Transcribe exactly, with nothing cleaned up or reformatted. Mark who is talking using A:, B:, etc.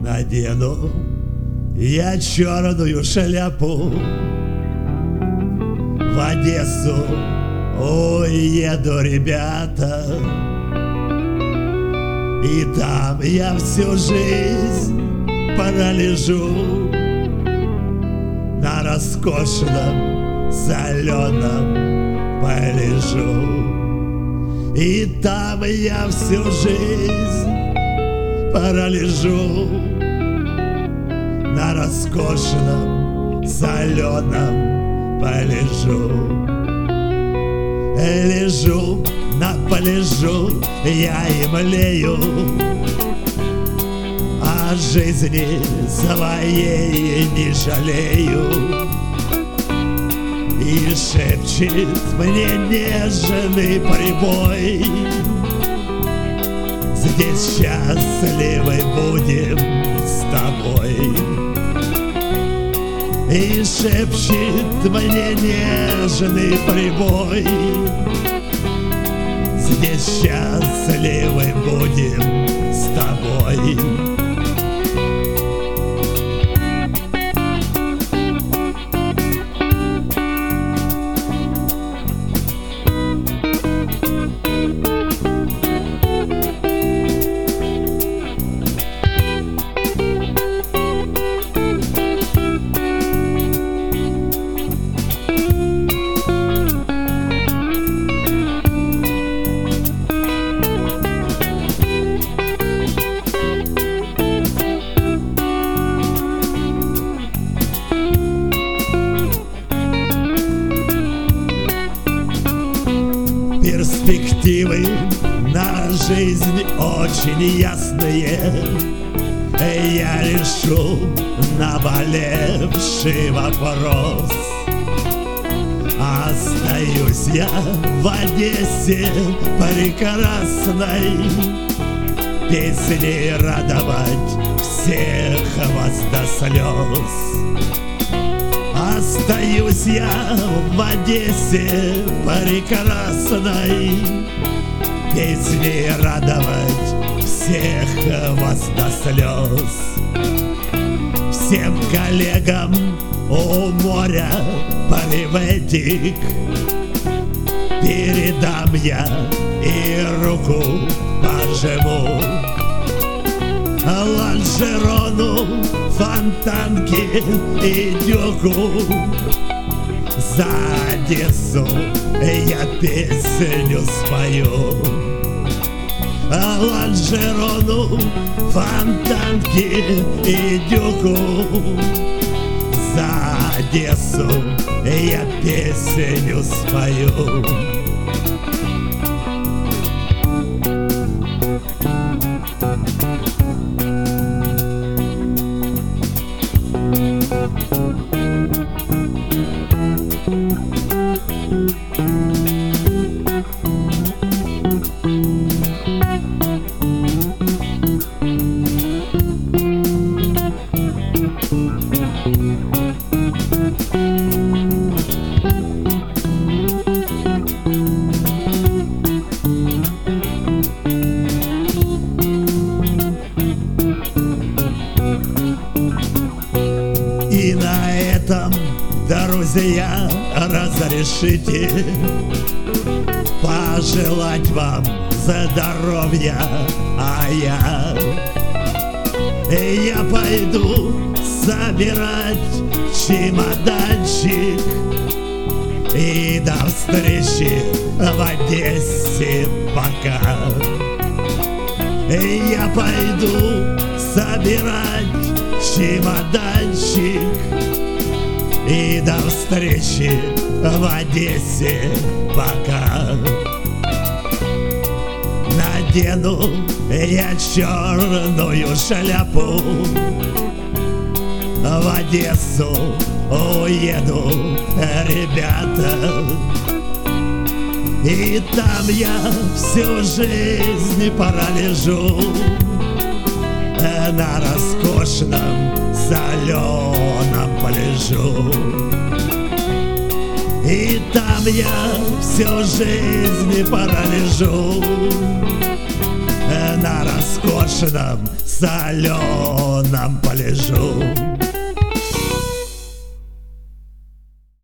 A: Надену я черную шляпу, в Одессу уеду, ребята, и там я всю жизнь пролежу на роскошном соленом полежу, и там я всю жизнь пролежу на роскошном соленом полежу. Лежу на полежу, я и млею, о жизни своей не жалею. И шепчет мне нежный прибой: здесь счастливы будем с тобой. И шепчет мне нежный прибой: здесь счастливы будем с тобой. Перспективы на жизнь очень ясные я решу наболевший вопрос. Остаюсь я в Одессе прекрасной, песней радовать всех вас до слез. Остаюсь я в Одессе прекрасной, песней радовать всех вас до слез. Всем коллегам у моря приветик передам я и руку пожму. Лонжерону, Фонтанке и Дюку за Одессу я песню спою. Лонжерону, Фонтанке и Дюку за Одессу я песню спою. И на этом, друзья, разрешите пожелать вам здоровья, а я Я пойду собирать чемоданчик, и до встречи в Одессе пока. Я пойду собирать чемоданчик, и до встречи в Одессе пока. Надену я черную шляпу, в Одессу уеду, ребята, и там я всю жизнь пролежу на роскошном соленом полежу. И там я всю жизнь пролежу на роскошном смешанном соленом полежу.